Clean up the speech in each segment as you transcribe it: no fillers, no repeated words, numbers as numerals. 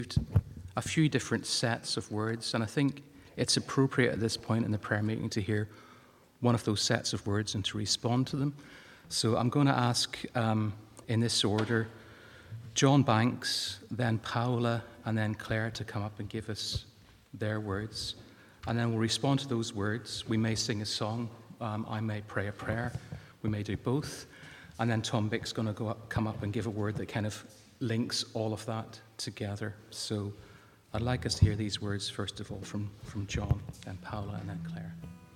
a few different sets of words, and I think it's appropriate at this point in the prayer meeting to hear one of those sets of words and to respond to them. So I'm going to ask, in this order, John Banks, then Paola, and then Claire to come up and give us their words. And then we'll respond to those words. We may sing a song. I may pray a prayer. We may do both. And then Tom Bick's going to come up and give a word that kind of links all of that together. So I'd like us to hear these words, first of all, from John, then Paola, and then Claire.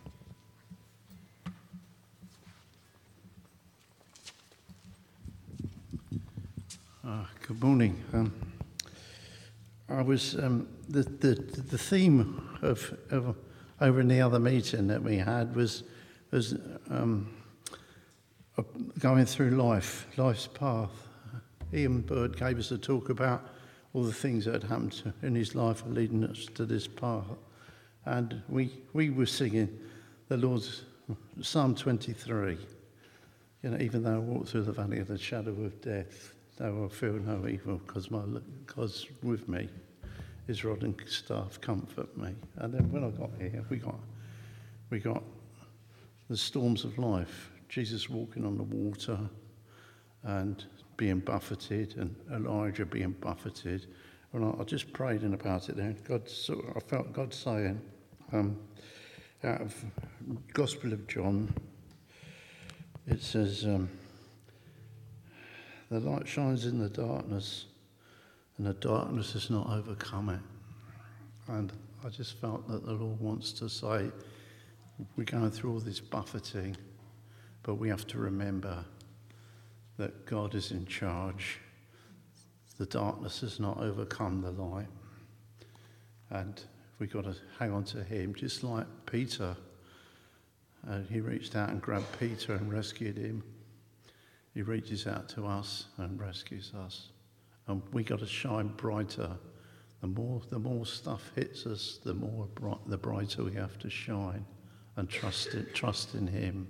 Good morning. I was the theme of over in the other meeting that we had was going through life's path. Ian Bird gave us a talk about all the things that had happened in his life leading us to this path, and we were singing the Lord's Psalm 23. You know, even though I walk through the valley of the shadow of death, though I feel no evil, because God's with me. His rod and staff comfort me. And then when I got here, we got the storms of life. Jesus walking on the water and being buffeted, and Elijah being buffeted. And I just prayed about it there. I felt God saying, out of Gospel of John, it says, the light shines in the darkness, and the darkness has not overcome it. And I just felt that the Lord wants to say, we're going through all this buffeting, but we have to remember that God is in charge. The darkness has not overcome the light. And we've got to hang on to him, just like Peter. He reached out and grabbed Peter and rescued him. He reaches out to us and rescues us. And we got to shine brighter. The more stuff hits us, the brighter we have to shine and trust in him.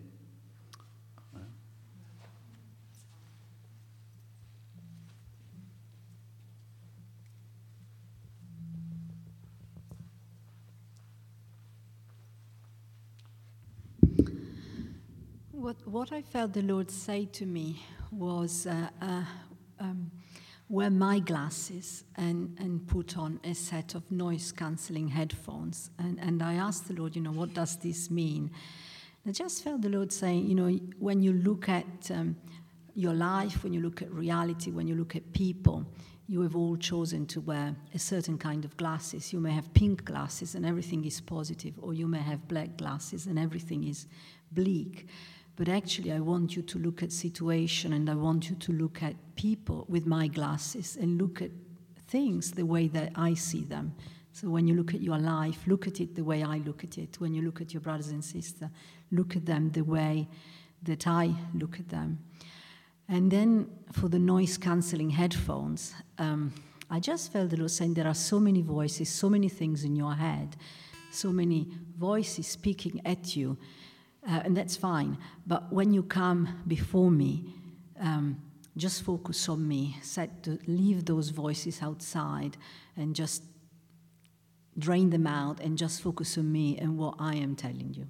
What I felt the Lord say to me was wear my glasses and put on a set of noise-cancelling headphones. And I asked the Lord, what does this mean? And I just felt the Lord saying, when you look at your life, when you look at reality, when you look at people, you have all chosen to wear a certain kind of glasses. You may have pink glasses and everything is positive, or you may have black glasses and everything is bleak. But actually, I want you to look at situation, and I want you to look at people with my glasses and look at things the way that I see them. So when you look at your life, look at it the way I look at it. When you look at your brothers and sisters, look at them the way that I look at them. And then for the noise-cancelling headphones, I just felt the Lord saying there are so many voices, so many things in your head, so many voices speaking at you. And that's fine. But when you come before me, just focus on me. Leave those voices outside and just drain them out and just focus on me and what I am telling you.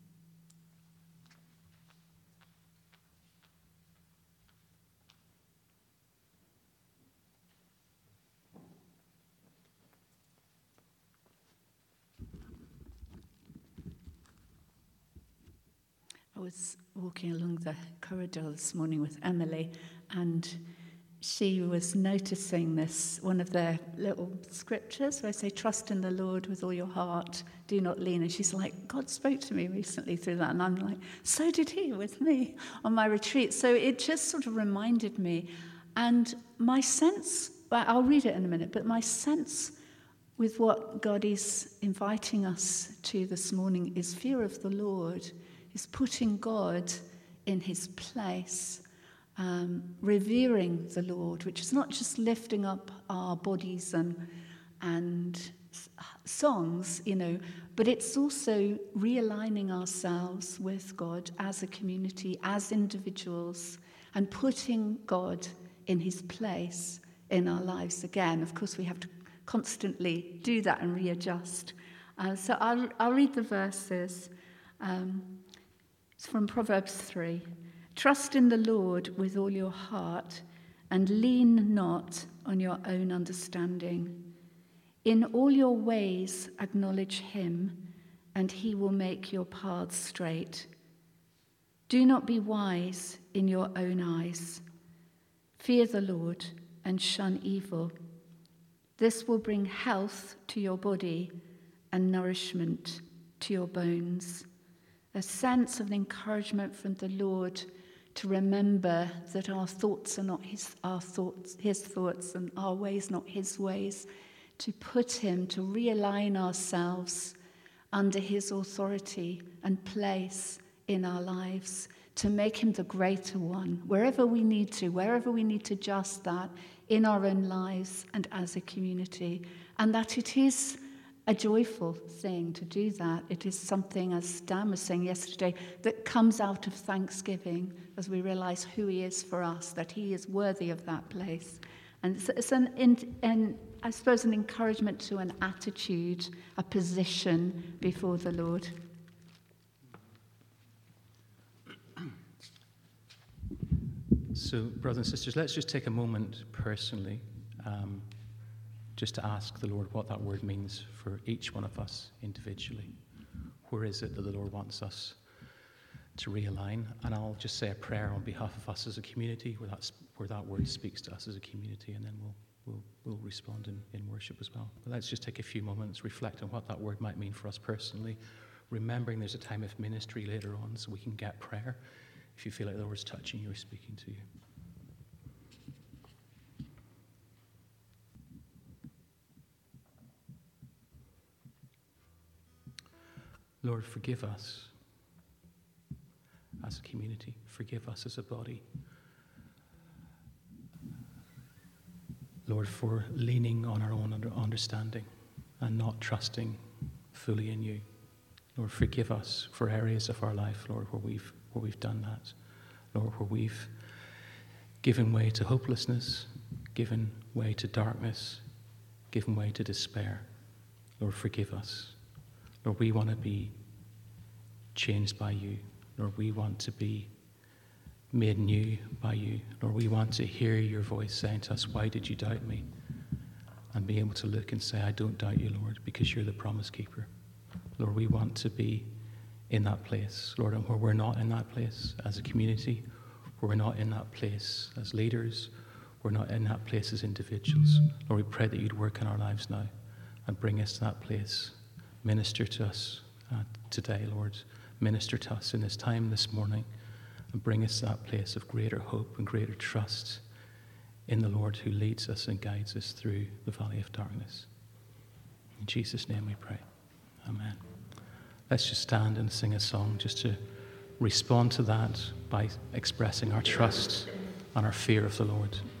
I was walking along the corridor this morning with Emily, and she was noticing one of their little scriptures where I say, trust in the Lord with all your heart, do not lean. And she's like, God spoke to me recently through that. And I'm like, so did he with me on my retreat. So it just sort of reminded me. And my sense, I'll read it in a minute, but my sense with what God is inviting us to this morning is fear of the Lord, is putting God in his place, revering the Lord, which is not just lifting up our bodies and songs, but it's also realigning ourselves with God as a community, as individuals, and putting God in his place in our lives again. Of course, we have to constantly do that and readjust. So I'll read the verses. It's from Proverbs 3. Trust in the Lord with all your heart and lean not on your own understanding. In all your ways acknowledge him, and he will make your paths straight. Do not be wise in your own eyes. Fear the Lord and shun evil. This will bring health to your body and nourishment to your bones. A sense of encouragement from the Lord to remember that our thoughts are not his thoughts, and our ways not his ways. To put him, to realign ourselves under his authority and place in our lives, to make him the greater one, wherever we need to just that in our own lives and as a community. And that it is a joyful thing to do that. It is something, as Dan was saying yesterday, that comes out of thanksgiving as we realize who he is for us, that he is worthy of that place. And it's I suppose an encouragement to an attitude, a position before the Lord. So, brothers and sisters, let's just take a moment personally just to ask the Lord what that word means for each one of us individually. Where is it that the Lord wants us to realign? And I'll just say a prayer on behalf of us as a community where that word speaks to us as a community, and then we'll respond in worship as well. But let's just take a few moments, reflect on what that word might mean for us personally, remembering there's a time of ministry later on so we can get prayer if you feel like the Lord's touching you or speaking to you. Lord, forgive us as a community. Forgive us as a body. Lord, for leaning on our own understanding and not trusting fully in you. Lord, forgive us for areas of our life, Lord, where we've done that. Lord, where we've given way to hopelessness, given way to darkness, given way to despair. Lord, forgive us. Lord, we want to be changed by you. Lord, we want to be made new by you. Lord, we want to hear your voice saying to us, why did you doubt me? And be able to look and say, I don't doubt you, Lord, because you're the promise keeper. Lord, we want to be in that place, Lord, and where we're not in that place as a community, where we're not in that place as leaders, we're not in that place as individuals. Lord, we pray that you'd work in our lives now and bring us to that place. Minister to us today, Lord. Minister to us in this time this morning and bring us to that place of greater hope and greater trust in the Lord who leads us and guides us through the valley of darkness. In Jesus' name we pray. Amen. Let's just stand and sing a song just to respond to that by expressing our trust and our fear of the Lord.